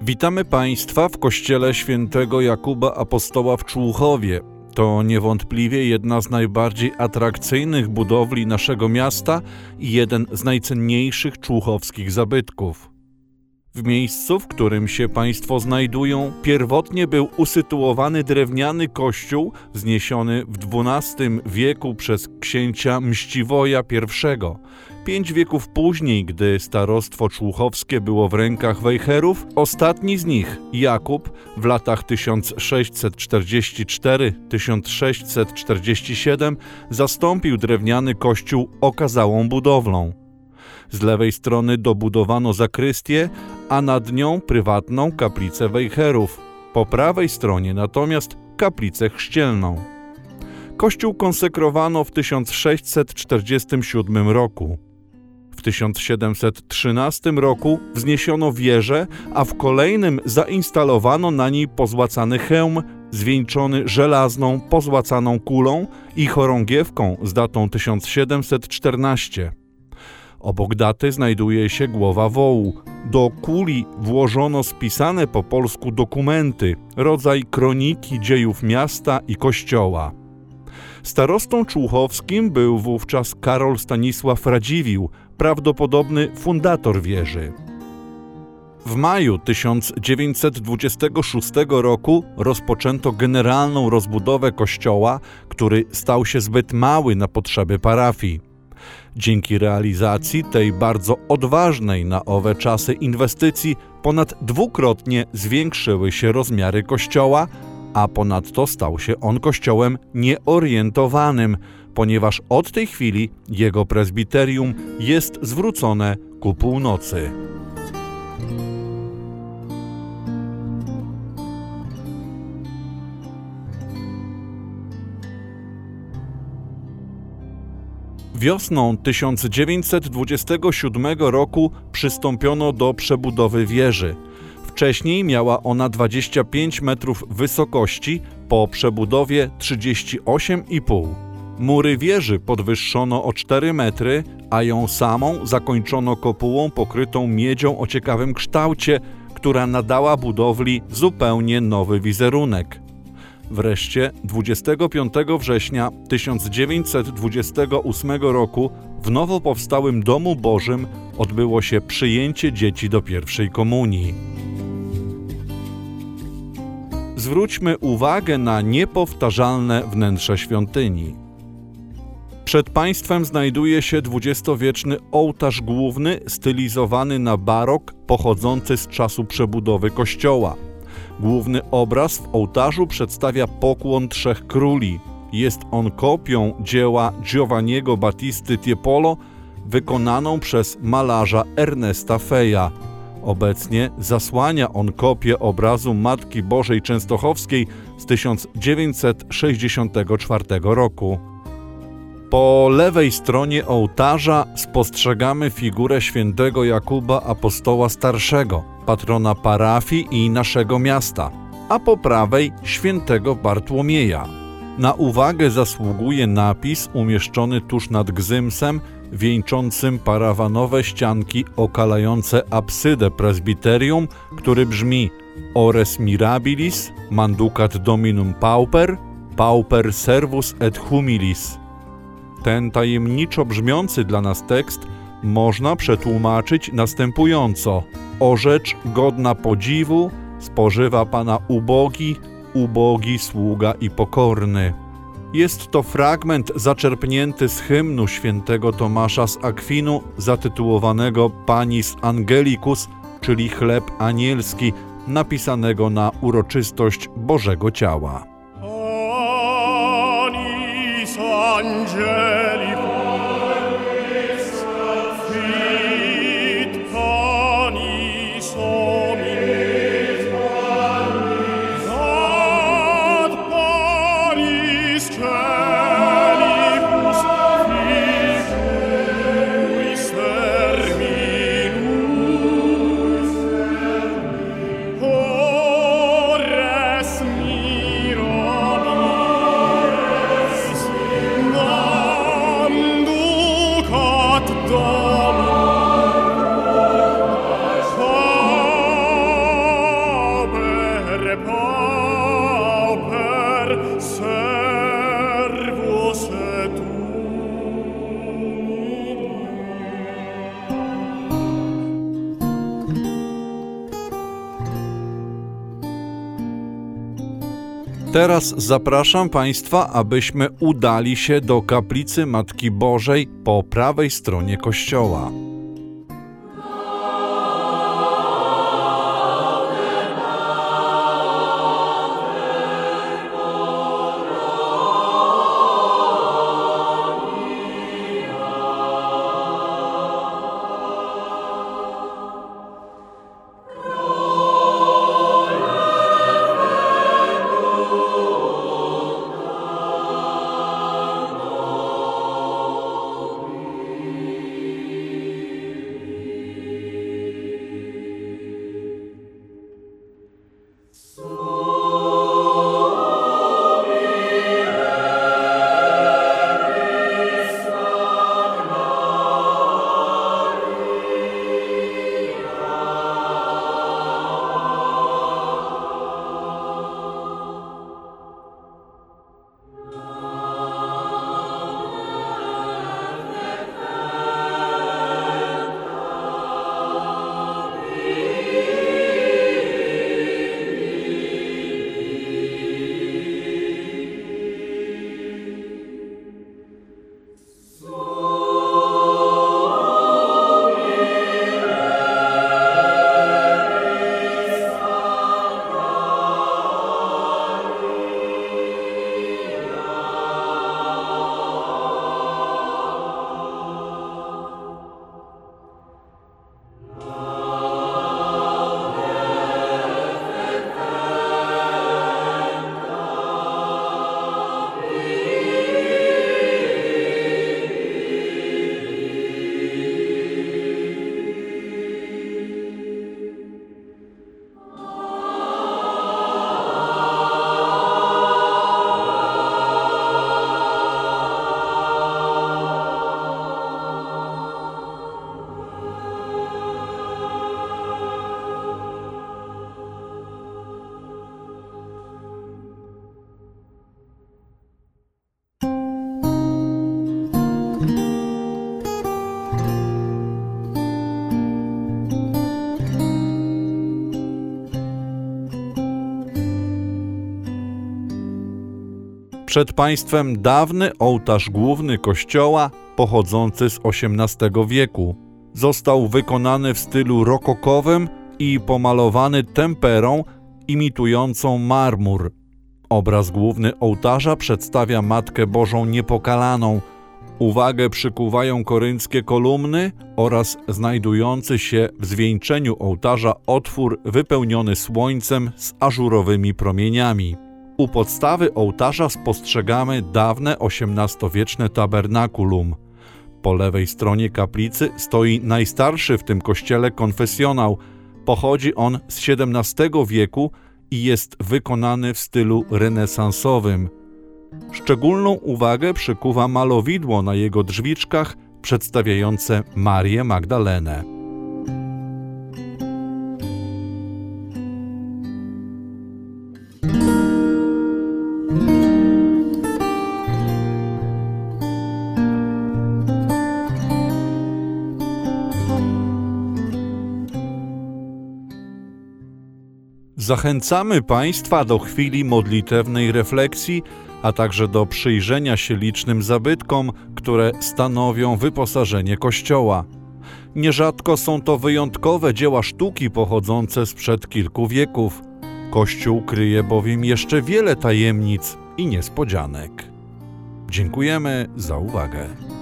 Witamy Państwa w kościele świętego Jakuba Apostoła w Człuchowie. To niewątpliwie jedna z najbardziej atrakcyjnych budowli naszego miasta i jeden z najcenniejszych człuchowskich zabytków. W miejscu, w którym się Państwo znajdują, pierwotnie był usytuowany drewniany kościół wzniesiony w XII wieku przez księcia Mściwoja I. 5 wieków później, gdy starostwo człuchowskie było w rękach Wejherów, ostatni z nich, Jakub, w latach 1644-1647 zastąpił drewniany kościół okazałą budowlą. Z lewej strony dobudowano zakrystię, a nad nią prywatną kaplicę Wejherów. Po prawej stronie natomiast kaplicę chrzcielną. Kościół konsekrowano w 1647 roku. W 1713 roku wzniesiono wieżę, a w kolejnym zainstalowano na niej pozłacany hełm zwieńczony żelazną, pozłacaną kulą i chorągiewką z datą 1714. Obok daty znajduje się głowa wołu. Do kuli włożono spisane po polsku dokumenty, rodzaj kroniki dziejów miasta i kościoła. Starostą człuchowskim był wówczas Karol Stanisław Radziwiłł, prawdopodobny fundator wieży. W maju 1926 roku rozpoczęto generalną rozbudowę kościoła, który stał się zbyt mały na potrzeby parafii. Dzięki realizacji tej bardzo odważnej na owe czasy inwestycji ponad dwukrotnie zwiększyły się rozmiary kościoła, a ponadto stał się on kościołem nieorientowanym, ponieważ od tej chwili jego prezbiterium jest zwrócone ku północy. Wiosną 1927 roku przystąpiono do przebudowy wieży. Wcześniej miała ona 25 metrów wysokości, po przebudowie 38,5. Mury wieży podwyższono o 4 metry, a ją samą zakończono kopułą pokrytą miedzią o ciekawym kształcie, która nadała budowli zupełnie nowy wizerunek. Wreszcie 25 września 1928 roku w nowo powstałym Domu Bożym odbyło się przyjęcie dzieci do pierwszej komunii. Zwróćmy uwagę na niepowtarzalne wnętrze świątyni. Przed Państwem znajduje się dwudziestowieczny ołtarz główny stylizowany na barok pochodzący z czasu przebudowy kościoła. Główny obraz w ołtarzu przedstawia pokłon trzech króli. Jest on kopią dzieła Giovanniego Battisty Tiepolo wykonaną przez malarza Ernesta Feja. Obecnie zasłania on kopię obrazu Matki Bożej Częstochowskiej z 1964 roku. Po lewej stronie ołtarza spostrzegamy figurę świętego Jakuba Apostoła Starszego, patrona parafii i naszego miasta, a po prawej świętego Bartłomieja. Na uwagę zasługuje napis umieszczony tuż nad gzymsem, wieńczącym parawanowe ścianki okalające absydę prezbiterium, który brzmi Ores mirabilis, manducat dominum pauper, pauper servus et humilis. Ten tajemniczo brzmiący dla nas tekst można przetłumaczyć następująco: o rzecz godna podziwu spożywa Pana ubogi, ubogi sługa i pokorny. Jest to fragment zaczerpnięty z hymnu świętego Tomasza z Akwinu zatytułowanego Panis Angelicus, czyli chleb anielski, napisanego na uroczystość Bożego Ciała. Panis Angelicus, fit panis hominis, ad panis caelibus figuis terminus, ores mirabilis, Teraz zapraszam Państwa, abyśmy udali się do kaplicy Matki Bożej po prawej stronie kościoła. Przed Państwem dawny ołtarz główny kościoła pochodzący z XVIII wieku. Został wykonany w stylu rokokowym i pomalowany temperą imitującą marmur. Obraz główny ołtarza przedstawia Matkę Bożą Niepokalaną. Uwagę przykuwają korynckie kolumny oraz znajdujący się w zwieńczeniu ołtarza otwór wypełniony słońcem z ażurowymi promieniami. U podstawy ołtarza spostrzegamy dawne XVIII-wieczne tabernakulum. Po lewej stronie kaplicy stoi najstarszy w tym kościele konfesjonał. Pochodzi on z XVII wieku i jest wykonany w stylu renesansowym. Szczególną uwagę przykuwa malowidło na jego drzwiczkach przedstawiające Marię Magdalenę. Zachęcamy Państwa do chwili modlitewnej refleksji, a także do przyjrzenia się licznym zabytkom, które stanowią wyposażenie Kościoła. Nierzadko są to wyjątkowe dzieła sztuki pochodzące sprzed kilku wieków. Kościół kryje bowiem jeszcze wiele tajemnic i niespodzianek. Dziękujemy za uwagę.